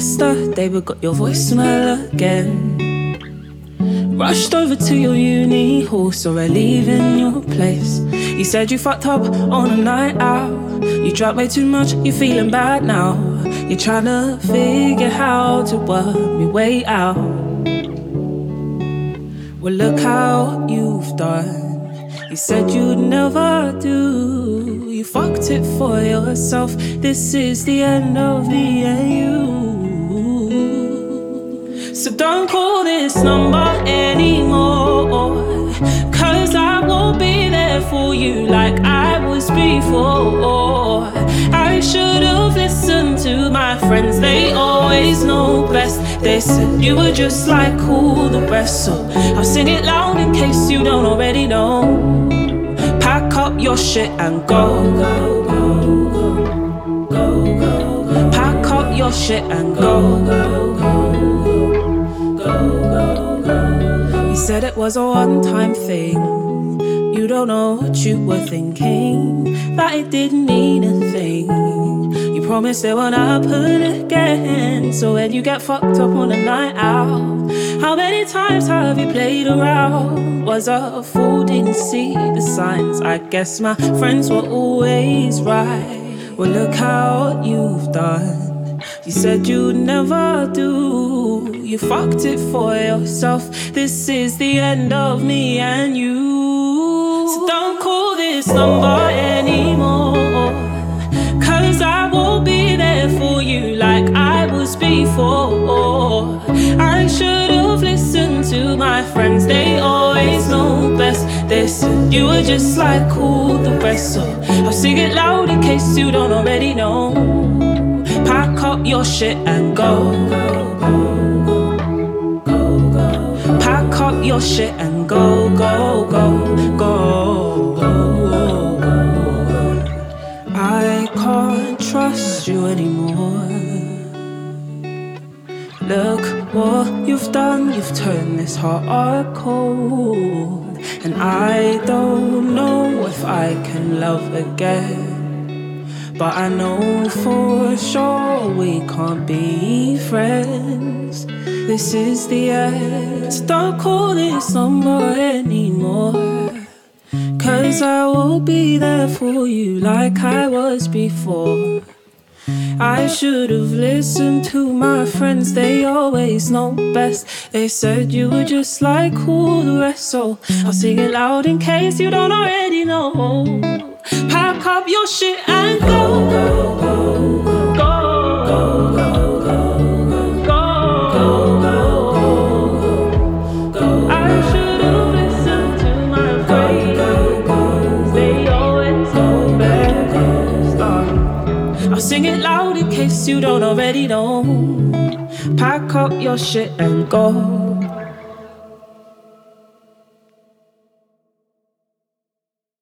yesterday, but got your voicemail again. Rushed over to your uni hall, saw her leaving your place. You said you fucked up on a night out. You drank way too much, you're feeling bad now. You're trying to figure how to work me way out. Well, look how you've done. You said you'd never do. You fucked it for yourself. This is the end of me and you. So don't call this number anymore, 'cause I won't be there for you like I was before. I should have listened to my friends, they always know best. They said you were just like all the rest, so I'll sing it loud in case you don't already know. Pack up your shit and go, go, go, go, go, go. Pack up your shit and go, go, go. You said it was a one-time thing. You don't know what you were thinking, that it didn't mean a thing. You promised it won't happen again. So when you get fucked up on a night out, how many times have you played around? Was a fool, didn't see the signs. I guess my friends were always right. Well, look how you've done. You said you'd never do. You fucked it for yourself. This is the end of me and you. So don't call this number anymore, 'cause I won't be there for you like I was before. I should have listened to my friends, they always know best. They said you were just like all the rest, so I'll sing it loud in case you don't already know. Pack up your shit and go, go, go, go, go, go. Pack up your shit and go, go, go, go, go, go. I can't trust you anymore. Look what you've done, you've turned this heart cold. And I don't know if I can love again, but I know for sure we can't be friends. This is the end. So don't call this number anymore, 'cause I will be there for you like I was before. I should have listened to my friends, they always know best. They said you were just like all the rest, so I'll sing it loud in case you don't already know. Pack up your shit and go, go, go, go, go, go, go, go, go. I should have listened to my friends, they always know best. I'll sing it loud in case you don't already know. Pack up your shit and go.